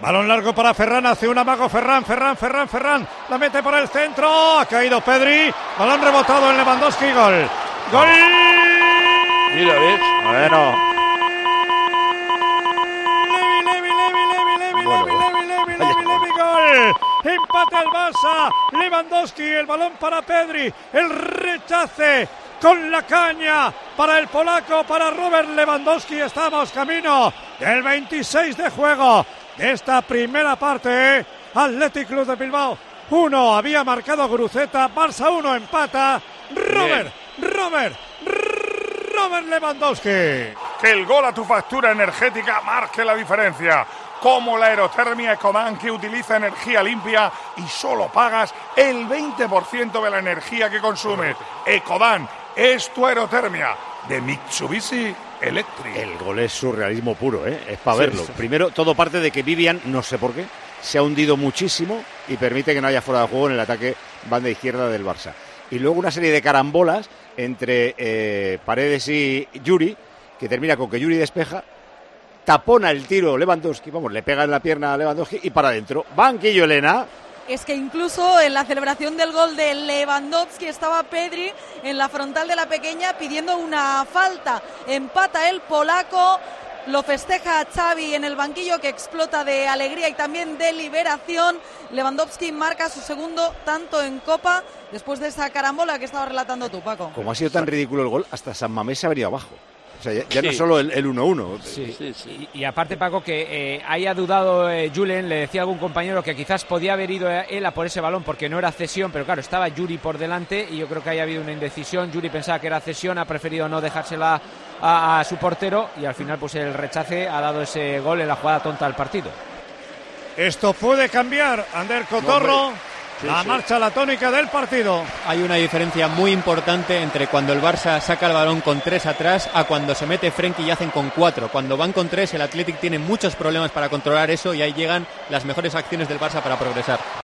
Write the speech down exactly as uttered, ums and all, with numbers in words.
Balón largo para Ferran, hace un amago Ferran, Ferran, Ferran, Ferran, la mete por el centro, ha caído Pedri, balón rebotado en Lewandowski, gol, gol. Mira, ¿ves? Bueno. Levi, Levi, Levi, Levi, Levi, Levi, Levi, Levi, Levi, Levi, gol. Empate al Barça, Lewandowski, el balón para Pedri, el rechace con la caña para el polaco, para Robert Lewandowski. Estamos camino del veintiséis de juego de esta primera parte. Athletic Club de Bilbao uno, había marcado Guruceta, Barça uno, empata Robert, Bien. Robert, Robert Lewandowski. Que el gol a tu factura energética marque la diferencia. Como la aerotermia Ecodan, que utiliza energía limpia y solo pagas el veinte por ciento de la energía que consumes. Ecodan es tu aerotermia de Mitsubishi Electric. El gol es surrealismo puro, ¿eh? Es para Sí, verlo. sí. Primero, todo parte de que Vivian, no sé por qué, se ha hundido muchísimo y permite que no haya fuera de juego en el ataque banda izquierda del Barça. Y luego una serie de carambolas entre eh, Paredes y Yuri, que termina con que Yuri despeja, tapona el tiro Lewandowski, vamos, le pega en la pierna a Lewandowski y para adentro. Banquillo, Elena. Es que incluso en la celebración del gol de Lewandowski estaba Pedri en la frontal de la pequeña pidiendo una falta. Empata el polaco, lo festeja Xavi en el banquillo, que explota de alegría y también de liberación. Lewandowski marca su segundo tanto en Copa después de esa carambola que estaba relatando tú, Paco. Como ha sido tan ridículo el gol, hasta San Mamés se ha venido abajo. O sea, ya, ya Sí. no solo el uno uno. Sí, Sí, sí. Y, y aparte, Paco, que eh, haya dudado eh, Julen, le decía a algún compañero que quizás podía haber ido él a por ese balón porque no era cesión, pero claro, estaba Yuri por delante y yo creo que haya habido una indecisión. Yuri pensaba que era cesión, ha preferido no dejársela a, a su portero y al final pues el rechace ha dado ese gol en la jugada tonta del partido. Esto puede cambiar, Ander Cotorro, Sí, la sí. marcha, la tónica del partido. Hay una diferencia muy importante entre cuando el Barça saca el balón con tres atrás a cuando se mete Frenkie y hacen con cuatro. Cuando van con tres, el Athletic tiene muchos problemas para controlar eso y ahí llegan las mejores acciones del Barça para progresar.